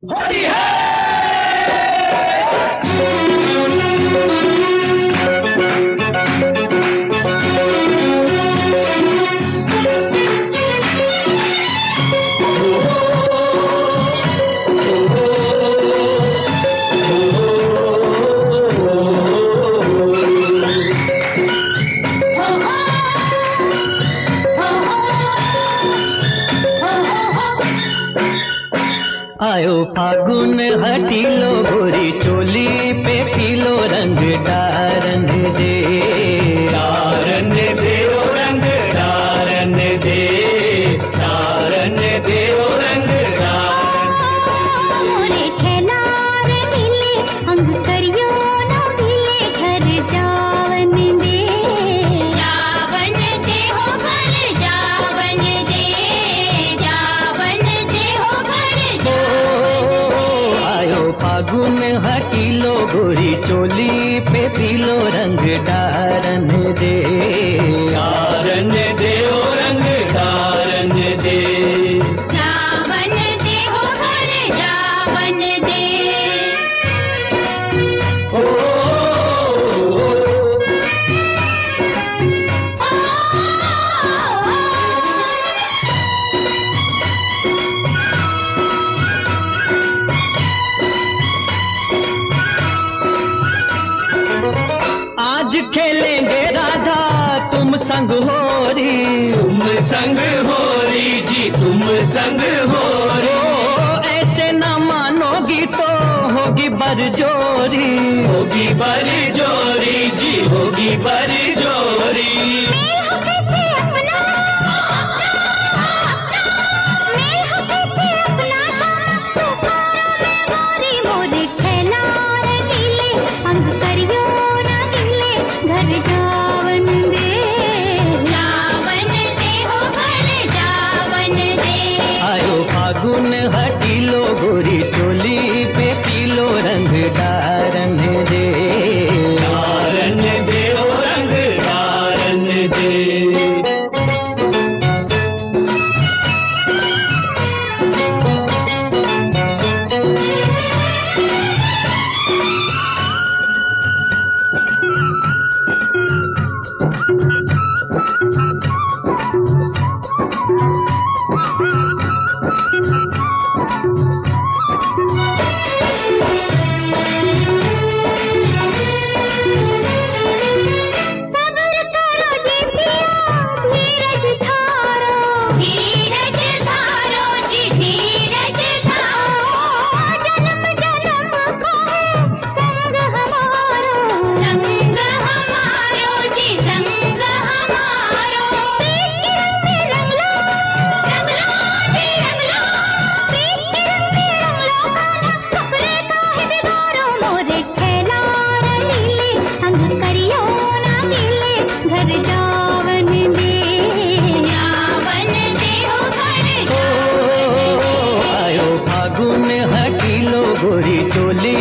होली है। आयो फागुन हटीलो गोरी चोली पे पीलो रंग डारन दे, डारन दे ओ रंग डारन दे, डारन दे ओ रंग मोरे छेला रे मिले अंग करियो ना मिले घर जावन दे, जावन दे हो घर जावन दे, जावन दे हो घर आयो फागुन हटीलो गोरी चोली पे पीलो रंग डारन दे, डारन दे ओ रंग डारन दे, जावन दे हो घर जावन दे। आज खेलेंगे राधा तुम संग होरी, तुम संग होरी जी तुम संग होरी, ऐसे न मानोगी तो होगी बरजोरी, होगी बरजोरी जी होगी बरजोरी। घर जावन दे, जावन दे हो घर जावन दे। आयो फागुन हटीलो गोरी चोली पे पीलो रंग डारन दे, डारन दे ओ रंग डारन दे। सब्र करो जी पिया धीरज धारो, धीरज धारो जी धीरज धारो। जन्म जन्म को है संग हमारो, संग हमारो जी संग हमारो। प्रीत के रंग में रंग लो जी रंग लो, प्रीत के रंग में रंग लो गाना कपड़े का है बिगाड़ो। मोरे छेला रे नीले अंग करियो ना नीले घर जावन दे, जावन दे हो घर आयो फागुन हटीलो गोरी चोली